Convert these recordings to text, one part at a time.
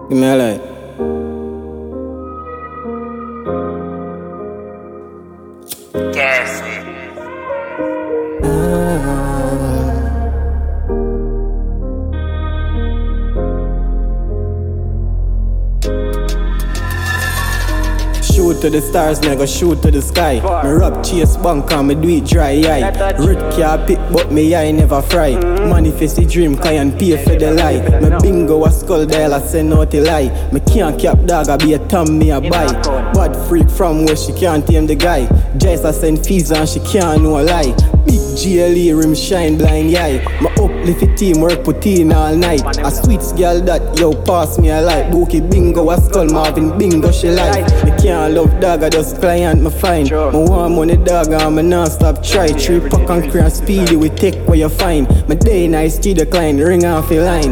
Give me a light. Yes. Shoot to the stars, me I go shoot to the sky. Me rap chase bank and me do it dry eye. Red can't pick but me eye never fry. Manifest the dream, can pay for the lie. Me bingo a skull dial I send out a lie. Me can't cap dog I be a thumb me a buy. Bad freak from where she can't tame the guy. Just I send fees and she can't know a lie. Big GLE rim shine blind eye. My uplift it team work put in all night. A sweet girl that yo pass me a light. Bookie bingo a skull Marvin bingo she like. Me can't love dog I just client me find. Me want money dog and me non-stop try. 3 pack and cream speedy we take where you find. My day night studio client ring off the line.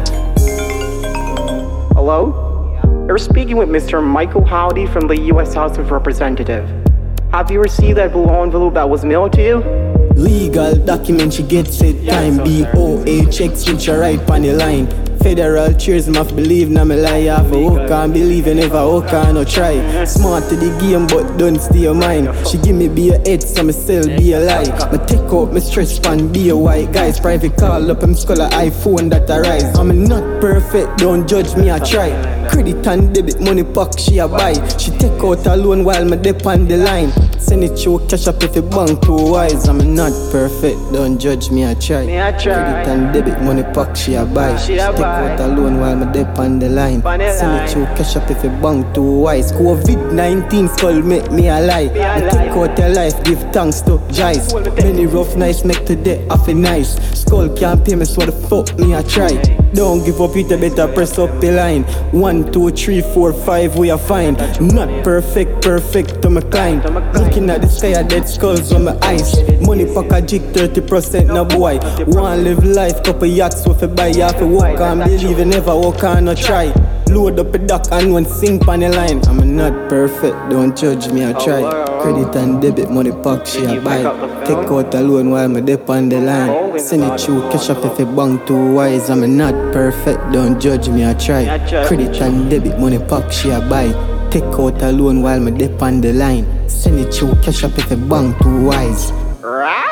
Hello? You're speaking with Mr. Michael Howdy from the U.S. House of Representatives. Have you received that blue envelope that was mailed to you? Legal document she gets it time. BOA checks which are right on the line. Federal cheers must believe na me lie. Half a hook can't believe and never hook and no try. Smart to the game but don't steal your mind. She give me be a head so me still be a lie. Me take out my stress pan be a white guys. Private call up him skull a iPhone that arise. I'm not perfect, don't judge me I try. Credit and debit money pack she a buy. She take out a loan while me dip on the line. Send it through cash up if you bank too wise. I'm not perfect, don't judge me I try. Credit and debit money pack she a buy. She take out a loan while me dip on the line. Send it through cash up if you bank too wise. COVID-19 skull make me a lie. I take out your life, give thanks to Jice. Many rough nights make today half a nice. Skull can't pay me so the fuck me I try. Don't give up, you better press up the line. 1, 2, 3, 4, 5 we are fine. Not perfect, perfect to my kind. Looking at the sky, I dead skulls on my eyes. Money pack a jig 30% no boy. Want live life, couple yachts with a buy. You have to walk and believe you never walk and no try. Load up a dock and one sink on the line. I'm not perfect, don't judge me I try. Credit and debit money pack she a buy. Take out a loan while me dip on the line. Send it through cash up if you bank too wise. I'm not perfect, don't judge me I try. Credit and debit money pack she a buy. Take out a loan while me dip on the line. Send it through cash up if you bank too wise.